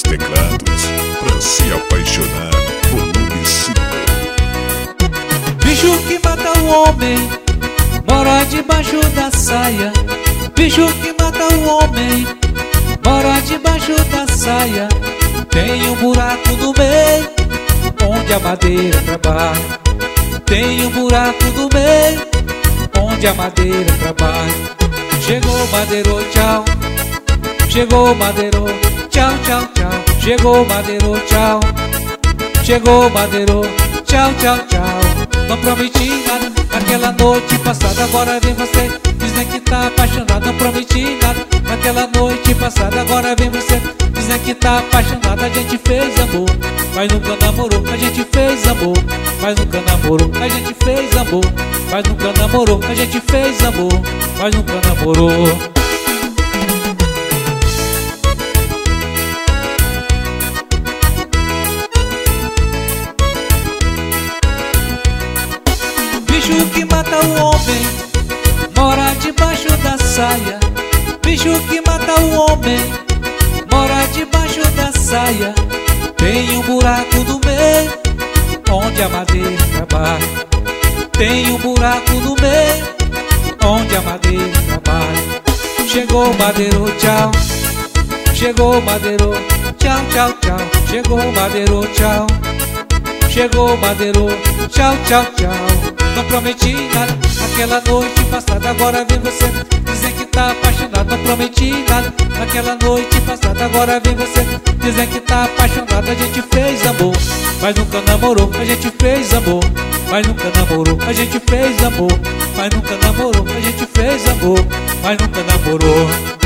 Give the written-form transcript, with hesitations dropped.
teclados, pra se apaixonar, volume 5. Bicho que mata o homem mora debaixo da saia. Bicho que mata o homem mora debaixo da saia. Tem um buraco no meio onde a madeira trabalha. Tem um buraco no meio onde a madeira trabalha. Chegou o madeiro, tchau. Chegou o madeiro, tchau, tchau, tchau. Chegou o madeiro, tchau. Chegou o madeiro, tchau, tchau, tchau. Não prometi nada naquela noite passada, agora vem você dizendo que tá apaixonado. Não prometi nada naquela noite passada, agora vem você dizendo que tá apaixonado. A gente fez amor, mas nunca namorou. A gente fez amor, mas nunca namorou. A gente fez amor, mas nunca namorou. A gente fez amor, mas nunca namorou. Bicho que mata o homem mora debaixo da saia. Bicho que mata o homem mora debaixo da saia. Tem um buraco no meio onde a madeira trabalha. Tem um buraco no meio onde a madeira trabalha. Chegou o madeiro, tchau. Chegou o madeiro, tchau, tchau, tchau. Chegou o madeiro, tchau. Chegou o madeiro, tchau, tchau, tchau. Não prometi nada naquela noite passada, agora vem você dizer que tá apaixonado. Não prometi nada naquela noite passada, agora vem você dizer que tá apaixonado. A gente fez amor, mas nunca namorou. A gente fez amor, mas nunca namorou. A gente fez amor, mas nunca namorou. A gente fez amor, mas nunca namorou.